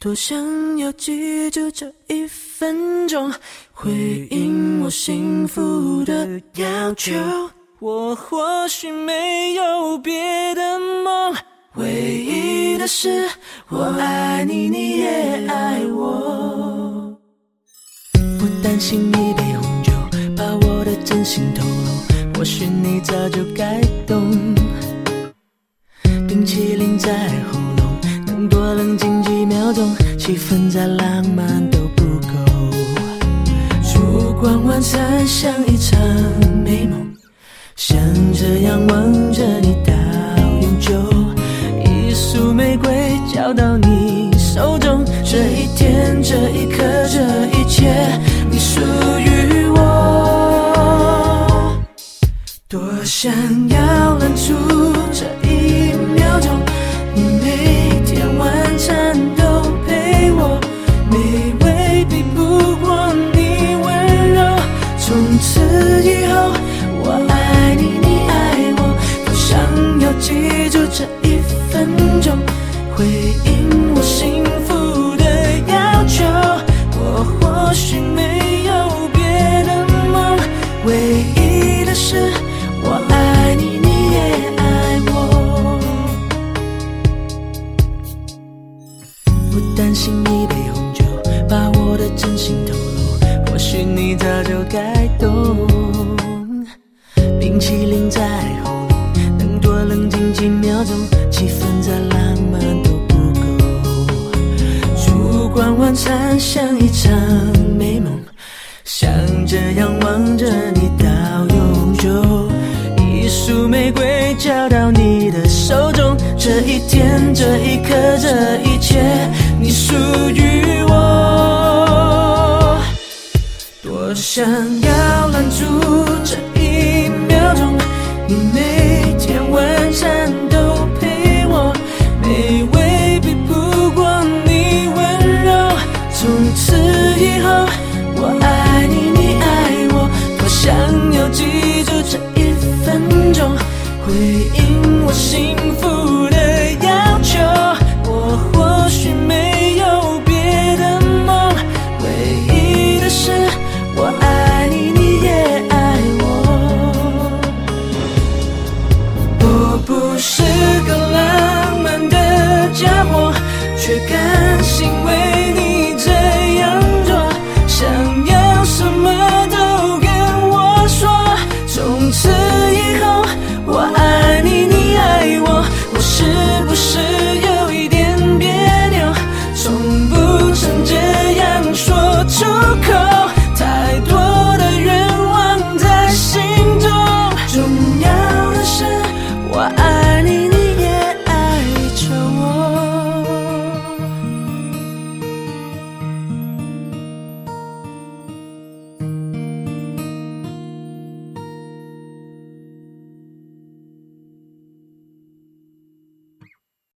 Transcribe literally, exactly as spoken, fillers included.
多想要记住这一分钟，回应我幸福的要求。我或许没有别的梦，唯一的是我爱你，你也爱我。不担心一杯红酒把我的真心透露，或许你早就该懂。冰淇淋在喉咙，能多冷静几秒钟，气氛再浪漫都不够。烛光晚餐像一场美梦，想这样望着你到永久。一束玫瑰交到你手中，这一天这一刻这一切你属于我。多想要拦住这一秒钟，你每天晚餐都陪我，美味比不过你温柔。从此以后我爱你，你爱我，多想要记住这一分钟，回应我幸福的要求。我或许没有别的梦，唯一的是我爱你，你也爱我。不担心一杯红酒把我的真心透露，或许你早就该懂。冰淇淋在喉咙，能多冷静几秒钟，气氛再浪漫都不够。烛光晚餐像一场美梦，想这样望着你到永久。一束玫瑰交到你的手中，这一天这一刻这一切你属于我。多想要拦住